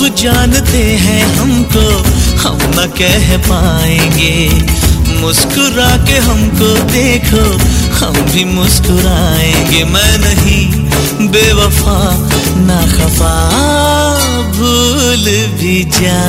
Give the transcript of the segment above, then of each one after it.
जानते हैं हमको, हम न कह पाएंगे। मुस्कुरा के हमको देखो, हम भी मुस्कुराएंगे। मैं नहीं बेवफा ना खफा, भूल भी जा।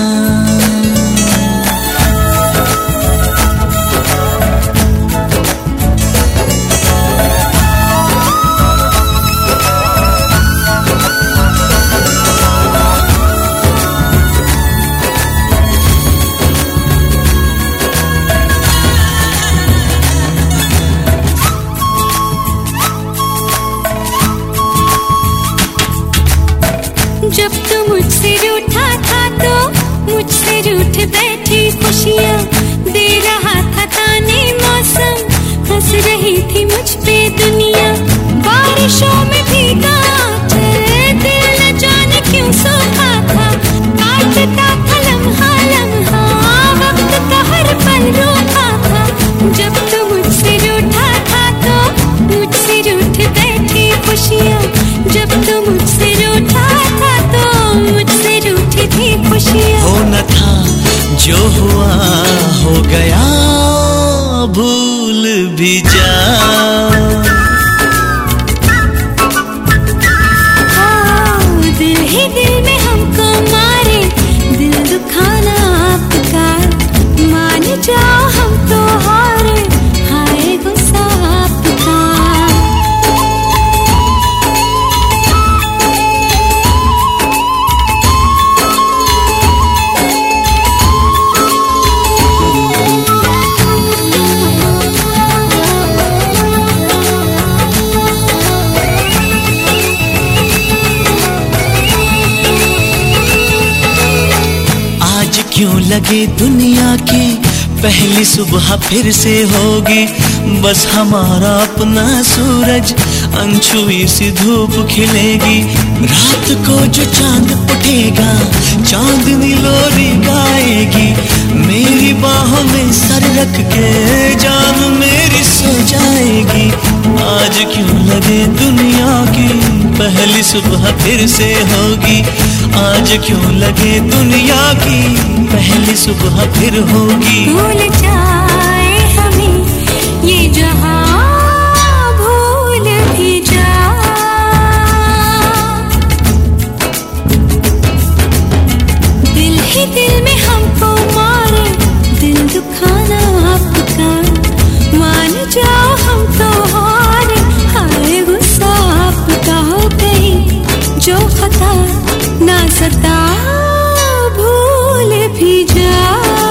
जब तू मुझसे रूठा था तो मुझसे रूठ बैठी खुशियाँ दे रहा था ताने मौसम, हंस रही थी मुझ पे दुनिया। बारिशों में भीगा चल दिल न जाने क्यों सूखा था, काटता था लम्हा लम्हा वक्त का हर पल रूठा था। जब तू मुझसे रूठा था तो मुझसे रूठ बैठी खुशियाँ, जब तू मुझसे रूठा था तो मुझसे रूठी थी खुशियाँ। होना था जो हुआ हो गया, भूल भी जा। दिल ही दिल में हमको मारे, दिल दुखाना आपका, मान जाओ हम तो हारे, हाय गुस्सा आपका। क्यों लगे दुनिया की पहली सुबह फिर से होगी, बस हमारा अपना सूरज अनछुई सी धूप खिलेगी। रात को जो चांद उठेगा चांदनी लोरी गाएगी, मेरी बाहों में सर रख के जान मेरी सो जाएगी। आज क्यों लगे दुनिया की पहली सुबह फिर से होगी, आज क्यों लगे दुनिया की पहली सुबह फिर होगी। भूल जाए हमें ये जहां, भूल भी जा। दिल ही दिल में हमको मारे, दिल दुखाना आपका, मान जाओ हम तो हारे, हाय गुस्सा आपका। हो गई जो खता ना सता, भूल भी जा।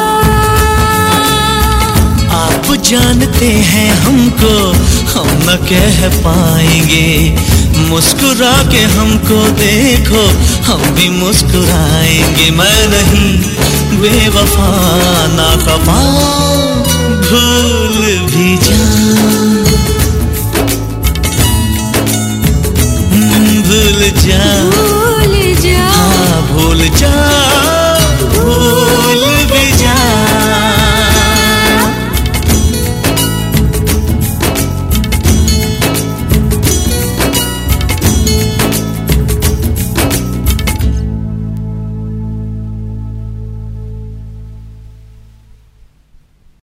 आप जानते हैं हमको, हम न कह पाएंगे। मुस्कुरा के हमको देखो, हम भी मुस्कुराएंगे। मैं नहीं बेवफा ना खफा, भूल भी